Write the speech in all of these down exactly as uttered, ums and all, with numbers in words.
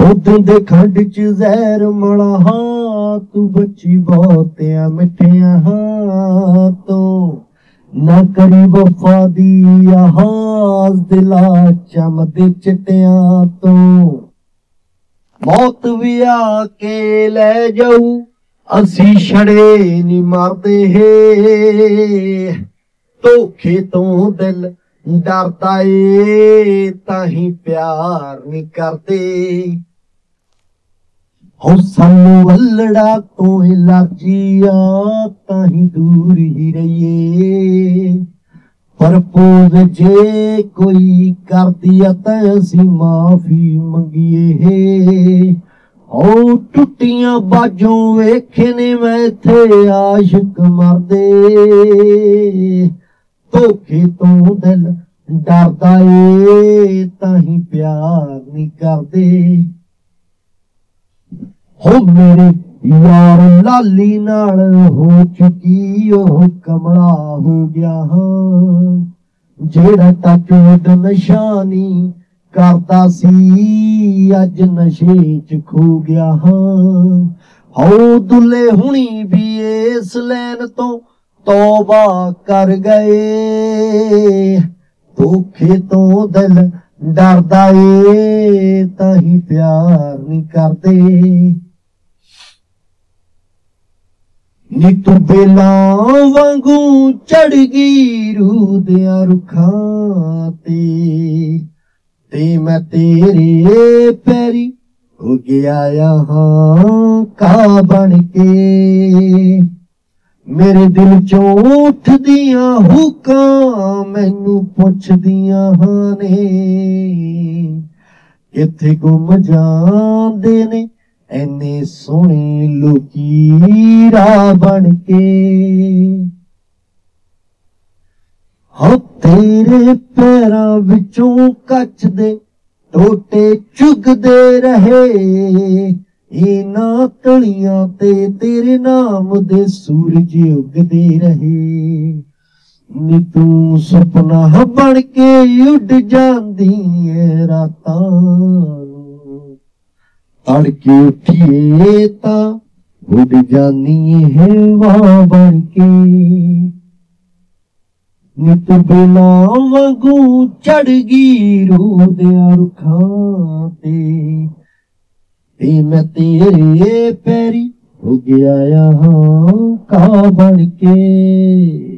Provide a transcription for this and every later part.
ਉਦੋਂ ਦੇ ਖੰਡ ਚ ਜ਼ਹਿਰ ਮਲਾ ਹਾਂ, ਤੂੰ ਬੱਚੀ ਬਹੁਤਿਆਂ ਮਿੱਠਿਆਂ ਹਾਂ ਤੋਂ। ਨਾ ਕਰੀ ਵਫਾ ਦੀ ਆਹਾਜ਼ ਦਿਲਾਂ ਚਮਦੇ ਚਿੱਟਿਆਂ ਤੋਂ। ਮੌਤ ਵੀ ਆ ਕੇ ਲੈ ਜਾਊ, ਅਸੀਂ ਛੜੇ ਨੀ ਮਰਦੇ ਹੈ। ਧੋਖੇ ਤੋਂ ਦਿਲ ਡਰਦਾ ਏ, ਤਾਹੀਂ ਪਿਆਰ ਨੀ ਕਰਦੇ। ਹੋ ਸਾਨੂੰ ਵੱਲੜਾ ਤੋਂ ਐਲਰਜੀ ਆ, ਤਾਹੀਂ ਦੂਰ ਹੀ ਰਹੀਏ। ਪ੍ਰਪੋਜ਼ ਜੇ ਕੋਈ ਕਰਦੀ ਆ ਤਾਂ ਅਸੀਂ ਮਾਫੀ ਮੰਗੀਏ। ਹੋ ਟੁੱਟੀਆਂ ਬਾਜੋਂ ਵੇਖੇ ਨੇ ਮੈਂ ਇੱਥੇ ਆਸ਼ਿਕ ਮਰਦੇ। ਧੋਖੇ ਤੋਂ ਦਿਲ ਡਰਦਾ ਏ, ਤਾਹੀਂ ਪਿਆਰ ਨੀ ਕਰਦੇ। ਹੋ ਮੇਰੇ ਯਾਰ ਲਾਲੀ ਨਾਲ ਹੋ ਚੁੱਕੀ ਉਹ ਕਮਲਾ ਹੋ ਗਿਆ ਹਾਂ। ਜਿਹੜਾ ਟੱਚ ਨਸ਼ਾ ਨੀ ਕਰਦਾ ਸੀ, ਅੱਜ ਨਸ਼ੇ ਚ ਖੋ ਗਿਆ ਹਾਂ। ਹੋ ਦੁੱਲੇ ਹੁਣੀ ਵੀ ਇਸ ਲੈਨ ਤੋਂ ਤੌਬਾ ਕਰ ਗਏ। ਧੋਖੇ ਤੋਂ ਦਿਲ ਡਰਦਾ ਏ, ਤਾਹੀਂ ਪਿਆਰ ਨੀ ਕਰਦੇ। ਨੀ ਤੂੰ ਬੇਲਾਂ ਵਾਂਗੂ ਚੜ ਗਈ ਰੂਹ ਦਿਆਂ ਰੁੱਖਾਂ ਤੇ, ਤੇ ਮੈਂ ਤੇਰੇ ਪੈਰੀ ਹੋ ਗਿਆ ਹਾਂ ਕਾ ਬਣ ਕੇ। ਮੇਰੇ ਦਿਲ ਚੋਂ ਉੱਠਦੀਆਂ ਹੁਕਾਂ ਮੈਨੂੰ ਪੁੱਛਦੀਆਂ ਨੇ, ਕਿੱਥੇ ਗੁੰਮ ਜਾਂਦੇ ਨੇ ਐਨੇ ਸੋਹਣੇ ਲੋਕੀ ਰਾਹ ਬਣ ਕੇ। ਹੋ ਤੇਰੇ ਪੈਰਾਂ ਵਿੱਚੋਂ ਕੱਚ ਦੇ ਟੋਟੇ ਚੁਗਦੇ ਰਹੇ, ਇਹਨਾਂ ਤਲੀਆਂ ਤੇ ਤੇਰੇ ਨਾਮ ਦੇ ਸੂਰਜ ਉਗਦੇ ਰਹੇ। ਨੀ ਤੂੰ ਸੁਪਨਾ ਬਣ ਕੇ ਉੱਡ ਜਾਂਦੀ ਏ ਰਾਤਾਂ ਨੂੰ, ਤੜਕੇ ਉੱਠੀਏ ਤਾਂ ਉੱਡ ਜਾਨੀ ਏ ਹਵਾ ਬਣ ਕੇ। ਨੀ ਤੂੰ ਬੇਲਾਂ ਵਾਂਗੂ ਚੜ ਗਈ ਰੂਹ ਦਿਆਂ ਰੁੱਖਾਂ ਤੇ, ਤੇ ਮੈਂ ਤੇਰੇ ਪੈਰੀ ਹੋ ਗਿਆ ਹਾਂ ਕਾ ਬਣ ਕੇ।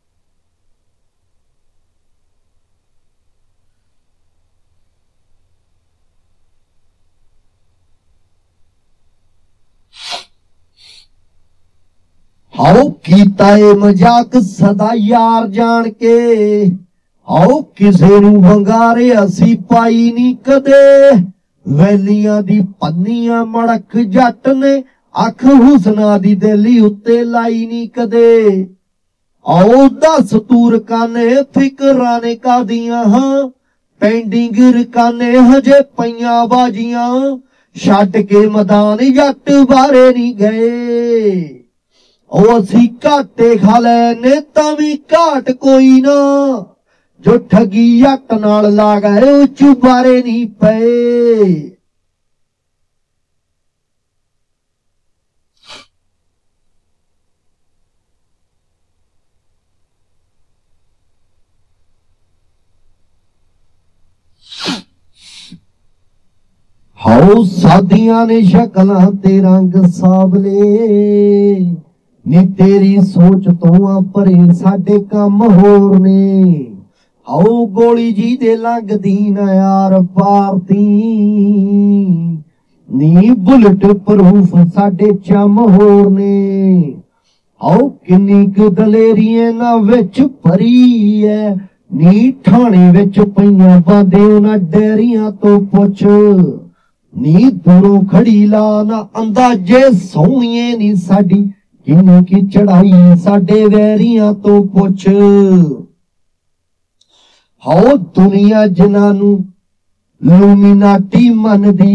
ਹਾਓ ਕੀਤਾ ਏ ਮਜ਼ਾਕ ਸਦਾ ਯਾਰ ਜਾਣ ਕੇ। ਹਾਓ ਕਿਸੇ ਨੂੰ ਵੰਗਾਰੇ ਅਸੀਂ ਪਾਈ ਨੀ ਕਦੇ। ਵੈਲੀਆਂ ਦੀ ਪੰਨੀਆਂ ਮੜਕ ਜੱਟ ਨੇ, ਅੱਖ ਹੁਸਨਾ ਦੀ ਦਿਲੀ ਉੱਤੇ ਲਾਈ ਨੀ ਕਦੇ। ਆਓ ਦੱਸ ਤੂੰ ਰਕਾਨੇ ਫਿਕਰਾਂ ਨੇ ਕਾਦੀਆਂ ਹਾਂ, ਪੈਂਡਿੰਗ ਰਕਾਨੇ ਹਜੇ ਪਈਆਂ ਬਾਜੀਆਂ। ਛੱਡ ਕੇ ਮੈਦਾਨ ਜੱਟ ਬਾਰੇ ਨੀ ਗਏ। ਉਹ ਅਸੀਂ ਘਾਟੇ ਖਾ ਲੈਨੇ ਤਾਂ ਵੀ ਘਾਟ ਕੋਈ ਨਾ, ਜੋ ਠੱਗੀ ਜੱਟ ਨਾਲ ਲਾ ਗਏ ਉਹ ਚੁਬਾਰੇ ਨਹੀਂ ਪਏ। ਹਾਓ ਸਾਦੀਆਂ ਨੇ ਸ਼ਕਲਾਂ ਤੇ ਰੰਗ ਸਾਵਲੇ, ਨੀ ਤੇਰੀ ਸੋਚ ਤੋਂ ਆ ਭਰੇ ਸਾਡੇ ਕੰਮ ਹੋਰ ਨੇ। ਹਾਓ ਗੋਲੀ ਜੀ ਦੇ ਲੰਘਦੀ ਨਾ ਯਾਰ ਭਾਰਤੀ, ਨੀ ਬੁਲਟ ਪ੍ਰੂਫ ਸਾਡੇ ਚਮ ਹੋਰ ਨੇ। ਹਾਓ ਕਿੰਨੀ ਕੁ ਦਲੇਰੀ ਇਹਨਾਂ ਵਿੱਚ ਭਰੀ ਐ, ਨੀ ਠਾਣੇ ਵਿੱਚ ਪਈਆਂ ਬਾਂਦੇ ਉਹਨਾਂ ਡੈਰੀਆਂ ਤੋਂ ਪੁੱਛ। ਨੀ ਦੂਰੋਂ ਖੜੀ ਲਾ ਨਾ ਅੰਦਾਜ਼ੇ ਸੋਹਣੀਏ ਨੀ ਸਾਡੀ ਕਿੰਨੀ ਕੀ ਚੜਾਈ ਸਾਡੇ ਵੈਰੀਆਂ ਤੋਂ ਪੁੱਛ। ਹਾਓ ਦੁਨੀਆ ਜਿਨ੍ਹਾਂ ਨੂੰ ਲੂਮੀਨਾਟੀ ਮੰਨਦੀ,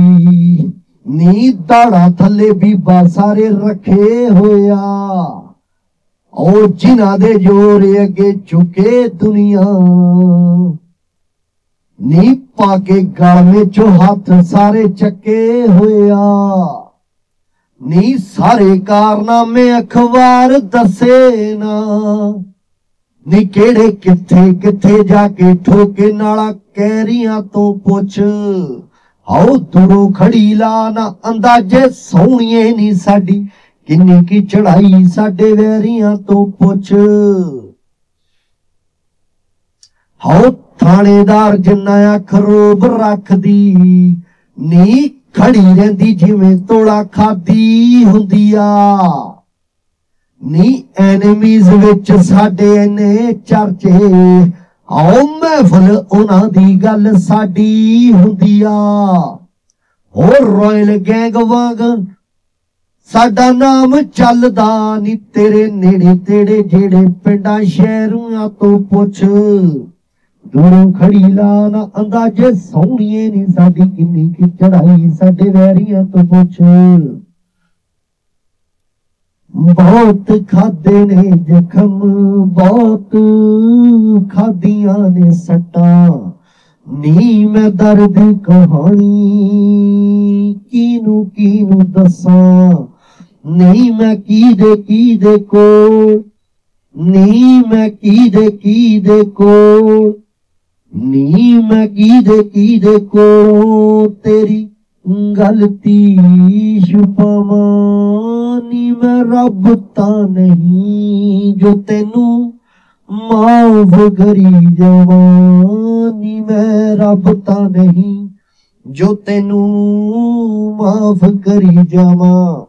ਨੀ ਦਾੜਾ ਥੱਲੇ ਬੀਬਾ ਸਾਰੇ ਰੱਖੇ ਹੋਇਆ। ਉਹ ਜਿਨ੍ਹਾਂ ਦੇ ਜੋਰ ਅੱਗੇ ਝੁਕੇ ਦੁਨੀਆ, ਨੀ ਪਾ ਕੇ ਗਲ ਵਿੱਚੋਂ ਹੱਥ ਸਾਰੇ ਚੱਕੇ ਹੋਇਆ, ਨੀ ਸਾਰੇ ਕਾਰਨਾਮੇ ਅਖਬਾਰ ਦੱਸੇ ਨਾ, ਨੀ ਕਿਹੜੇ ਕਿੱਥੇ ਕਿੱਥੇ ਜਾ ਕੇ ਠੋਕੇ ਨਾਲਾ ਕਹਿਰੀਆਂ ਤੋਂ ਪੁੱਛ, ਆਓ ਦੂਰੋਂ ਖੜੀ ਲਾ ਨਾ ਅੰਦਾਜ਼ੇ ਸੋਹਣੀਏ ਨੀ ਸਾਡੀ ਕਿੰਨੀ ਕੀ ਚੜਾਈ ਸਾਡੇ ਵੈਰੀਆਂ ਤੋਂ ਪੁੱਛ। ਹਾਓ ਥਾਣੇਦਾਰ ਜਿੰਨਾ ਅੱਖ ਰੋਬ ਰੱਖਦੀ, ਨੀ ਖੜੀ ਰਹਿੰਦੀ ਜਿਵੇਂ ਤੋਲਾ ਖਾਦੀ ਹੁੰਦੀ ਆ, ਨੀ ਐਨਮੀਜ਼ ਵਿੱਚ ਸਾਡੇ ਇੰਨੇ ਚਰਚੇ, ਆਓ ਮਹਿਫਲ ਉਹਨਾਂ ਦੀ ਗੱਲ ਸਾਡੀ ਹੁੰਦੀ ਆ। ਹੋਰ ਰਾਇਲ ਗੈਂਗ ਵਾਂਗ ਸਾਡਾ ਨਾਮ ਚੱਲਦਾ, ਨੀ ਤੇਰੇ ਨੇੜੇ ਤੇੜੇ ਜਿਹੜੇ ਪਿੰਡਾਂ ਸ਼ਹਿਰਾਂ ਤੋਂ ਪੁੱਛ, ਦੂਰੋਂ ਖੜੀ ਲਾ ਨਾ ਅੰਦਾਜ਼ੇ ਸੋਹਣੀਏ ਨੀ ਸਾਡੀ ਕਿੰਨੀ ਕੀ ਚੜਾਈ ਸਾਡੇ ਵੈਰੀਆਂ ਤੋਂ ਪੁੱਛ। ਬਹੁਤ ਖਾਦੇ ਨੇ ਜ਼ਖਮ ਬਹੁਤ ਖਾਦੀਆਂ ਨੇ ਸੱਟਾਂ, ਨੀ ਮੈਂ ਦਰਦ ਕਹਾਣੀ ਕਿਨੂੰ ਕਿਨੂੰ ਦੱਸਾਂ, ਨੀ ਮੈਂ ਕੀਦੇ ਕੀਦੇ ਕੋਲ, ਨੀ ਮੈਂ ਕੀਦੇ ਕੀਦੇ ਕੋਲ, ਨੀ ਮੈਂ ਕੀਦੇ ਕੀਦੇ ਕੋਲ ਤੇਰੀ ਗਲਤੀ ਛੁਪਾਵਾਂ, ਨੀ ਮੈਂ ਰੱਬ ਤਾਂ ਨਹੀਂ ਜੋ ਤੈਨੂੰ ਮਾਫ ਕਰੀ ਜਾਵਾਂ, ਨੀ ਮੈਂ ਰੱਬ ਤਾਂ ਨਹੀਂ ਜੋ ਤੈਨੂੰ ਮਾਫ ਕਰੀ ਜਾਵਾਂ।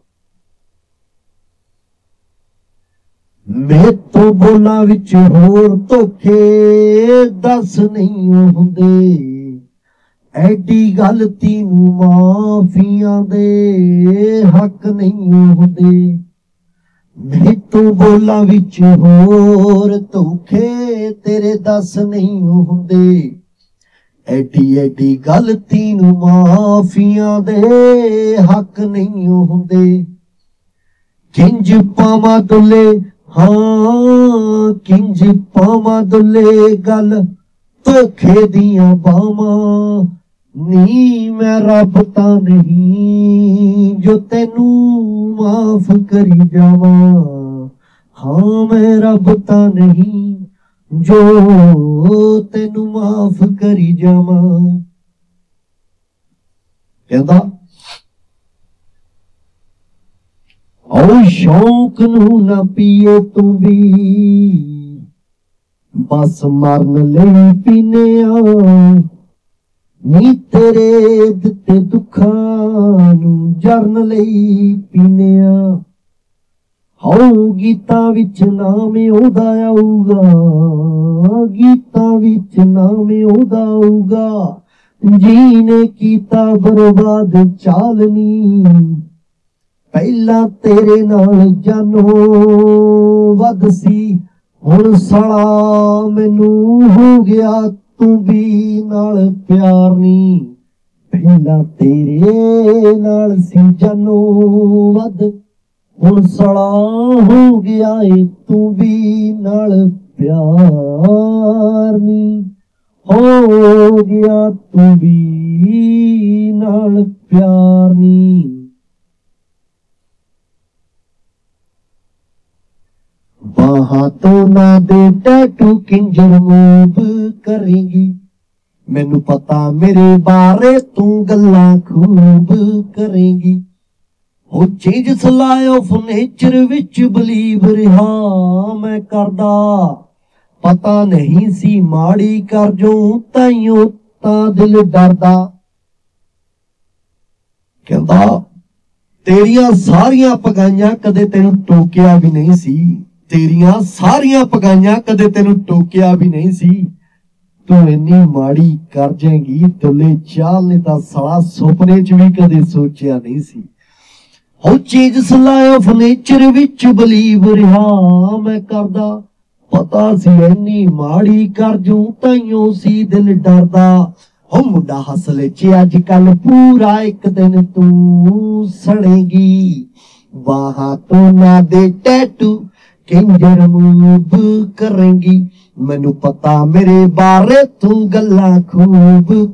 ਮੇਤੋਂ ਬੋਲਾਂ ਵਿੱਚ ਹੋਰ ਧੋਖੇ ਦੱਸ ਨਹੀਂ ਹੁੰਦੇ, ਐਡੀ ਗਲਤੀ ਨੂੰ ਮਾਫੀਆਂ ਦੇ ਹੱਕ ਨਹੀਂ ਹੁੰਦੇ। ਮੇਤੋਂ ਬੋਲਾਂ ਵਿੱਚ ਹੋਰ ਧੋਖੇ ਤੇਰੇ ਦੱਸ ਨਹੀਂ ਹੁੰਦੇ, ਐਡੀ ਐਡੀ ਗਲਤੀ ਨੂੰ ਮਾਫੀਆਂ ਦੇ ਹੱਕ ਨਹੀਂ ਹੁੰਦੇ। ਕਿੰਜ ਪਾਵਾਂ ਦੁੱਲੇ ਹਾਂ ਕਿੰਜ ਪਾਵਾਂ ਦੁੱਲੇ ਗੱਲ ਧੋਖੇ ਦੀਆਂ ਬਾਵਾਂ, ਨੀ ਮੈਂ ਰੱਬ ਤਾਂ ਨਹੀਂ ਜੋ ਤੈਨੂੰ ਮਾਫ ਕਰੀ ਜਾਵਾਂ, ਹਾਂ ਮੈਂ ਰੱਬ ਤਾਂ ਨਹੀਂ ਜੋ ਤੈਨੂੰ ਮਾਫ ਕਰੀ ਜਾਵਾਂ। ਕਹਿੰਦਾ ਆਓ ਸ਼ੌਕ ਨੂੰ ਨਾ ਪੀਏ ਤੂੰ ਵੀ, ਬਸ ਮਰਨ ਲਈ ਪੀਨੇ ਆ, ਨੀ ਤੇਰੇ ਦਿੱਤੇ ਦੁੱਖਾਂ ਨੂੰ ਜਰਨ ਲਈ ਪੀਨੇ ਆ। ਹਾਓ ਗੀਤਾਂ ਵਿੱਚ ਨਾਮ ਉਹਦਾ ਆਊਗਾ, ਗੀਤਾਂ ਵਿੱਚ ਨਾਮ ਉਹਦਾ ਆਊਗਾ, ਜੀਨੇ ਕੀਤਾ ਬਰਬਾਦ ਚਾਲਨੀ, ਪਹਿਲਾਂ ਤੇਰੇ ਨਾਲ ਜਾਨੋਂ ਵੱਧ ਸੀ, ਹੁਣ ਸਾਲਾ ਮੈਨੂੰ ਹੋ ਗਿਆ ਤੂੰ ਵੀ ਨਾਲ ਪਿਆਰ ਨੀ, ਪਹਿਲਾਂ ਤੇਰੇ ਨਾਲ ਸੀ ਜਾਨੋਂ ਵੱਧ, ਹੁਣ ਸਾਲਾ ਹੋ ਗਿਆ ਏ ਤੂੰ ਵੀ ਨਾਲ ਪਿਆਰ ਨੀ, ਹੋ ਗਿਆ ਤੂੰ ਵੀ ਨਾਲ ਪਿਆਰ ਨੀ। ਬਾਹਾਂ ਤੋਂ ਨਾ ਦੇ ਟੈਟੂ ਕਿੰਜਰ ਮੂਵ ਕਰੇਗੀ, ਮੈਨੂੰ ਪਤਾ ਮੇਰੇ ਬਾਰੇ ਤੂੰ ਗੱਲਾਂ ਖੂਬ ਕਰੇਗੀ। ਉਹ ਚੇਂਜਸ ਲਾਏ ਆਫ ਨੇਚਰ ਵਿੱਚ ਬਲੀਵ ਰਿਹਾ ਮੈਂ ਕਰਦਾ, ਪਤਾ ਨਹੀਂ ਸੀ ਮਾੜੀ ਕਰ ਜੋ ਤਾਈਓ ਤਾਂ ਦਿਲ ਡਰਦਾ। ਕਹਿੰਦਾ ਤੇਰੀਆਂ ਸਾਰੀਆਂ ਪਗਾਈਆਂ ਕਦੇ ਤੈਨੂੰ ਟੋਕਿਆ ਵੀ ਨਹੀਂ ਸੀ, ਤੇਰੀਆਂ ਸਾਰੀਆਂ ਪਗਾਈਆਂ ਕਦੇ ਤੈਨੂੰ ਟੋਕਿਆ ਵੀ ਨਹੀਂ ਸੀ, ਤੂੰ ਇੰਨੀ ਮਾੜੀ ਕਰ ਜਾਏਗੀ ਦੁੱਲੇ ਚਾਲ ਨੇ ਤਾਂ ਸਾਲਾ ਸੁਪਨੇ ਚ ਵੀ ਕਦੇ ਸੋਚਿਆ ਨਹੀਂ ਸੀ। ਹੋ ਚੇਂਜਸ ਲਾਏ ਆਫ ਨੇਚਰ ਵਿੱਚ ਬਲੀਵ ਰਿਹਾ ਮੈਂ ਕਰਦਾ, ਪਤਾ ਸੀ ਇੰਨੀ ਮਾੜੀ ਕਰ ਜੂ ਤਾਈਓ ਸੀ ਦਿਲ ਡਰਦਾ। ਹੋ ਮੁੰਡਾ ਹਸਲੇ ਚ ਅੱਜ ਕੱਲ ਪੂਰਾ ਇੱਕ ਦਿਨ ਤੂੰ ਸੜੇਗੀ, ਬਾਹਾਂ ਤੋਂ ਨਾ ਦੇ ਟੈਟੂ ਕਿੰਜਰ ਮੂਵ ਕਰੇਗੀ, ਮੈਨੂੰ ਪਤਾ ਮੇਰੇ ਬਾਰੇ ਤੂੰ ਗੱਲਾਂ ਖੂਬ